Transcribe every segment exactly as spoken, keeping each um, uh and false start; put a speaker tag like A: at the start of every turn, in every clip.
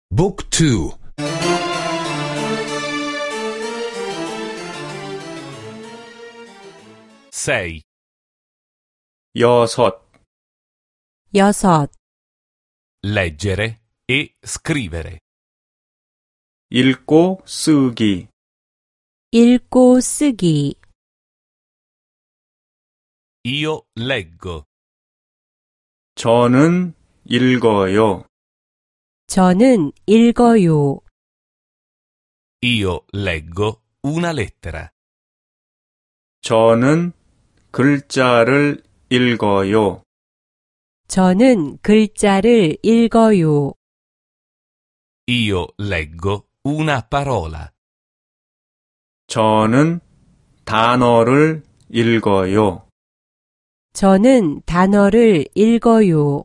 A: บุ๊กทู
B: sei
C: 여섯
D: 여섯
B: leggere e scrivere
C: 읽고 쓰기
D: 읽고 쓰기
B: io leggo
C: 저는 읽어요.
D: 저는 읽어요.
B: io leggo una lettera
C: 저는 글자를 읽어요.
D: 저는 글자를 읽어요.
B: io leggo una parola
C: 저는 단어를 읽어요.
D: 저는 단어를 읽어요.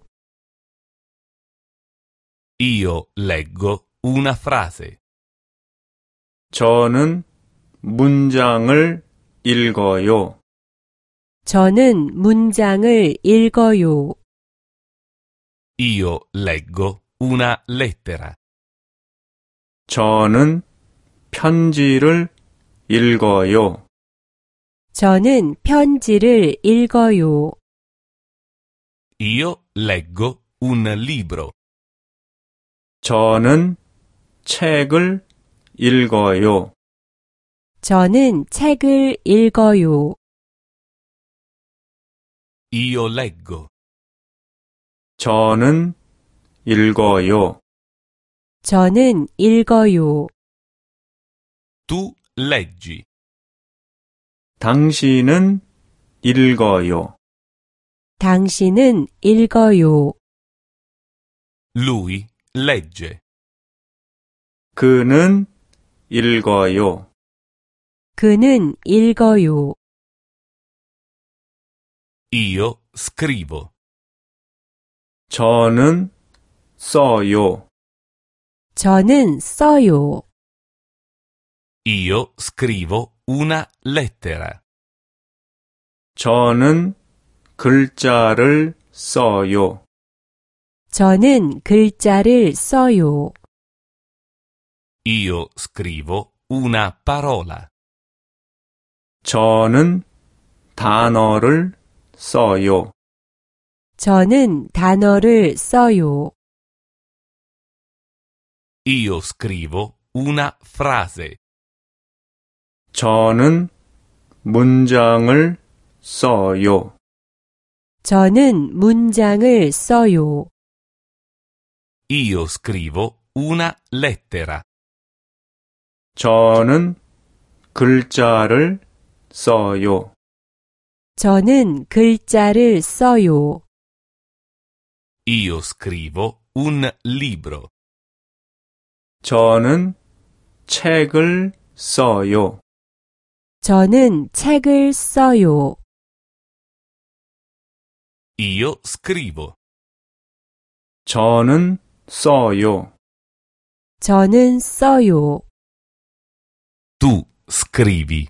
B: io leggo una frase
C: 저는 문장을 읽어요.
D: 저는 문장을 읽어요.
B: io leggo una lettera
C: 저는 편지를 읽어요.
D: 저는 편지를 읽어요.
B: io leggo un libro
C: 저는 책을 읽어요.
D: 저는 책을 읽어요.
B: io leggo
C: 저는 읽어요.
D: 저는 읽어요.
B: tu leggi
C: 당신은 읽어요.
D: 당신은 읽어요.
B: lui legge
C: 그는 읽어요.
D: 그는 읽어요.
B: io scrivo
C: 저는 써요.
D: 저는 써요.
B: io scrivo una lettera
C: 저는 글자를 써요.
D: 저는 글자를 써요.
B: io scrivo una parola
C: 저는 단어를 써요.
D: 저는 단어를 써요.
B: io scrivo una frase
C: 저는 문장을 써요.
D: 저는 문장을 써요.
B: io scrivo una lettera
C: 저는 글자를 써요.
D: 저는 글자를 써요.
B: io scrivo un libro
C: 저는 책을 써요.
D: 저는 책을 써요.
B: io scrivo
C: 저는 써요.
D: 저는 써요.
B: tu scrivi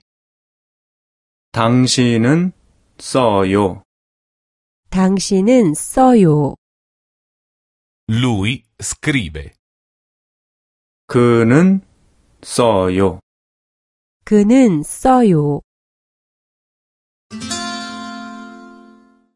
C: 당신은 써요.
D: 당신은 써요.
B: lui scrive
C: 그는 써요.
D: 그는 써요.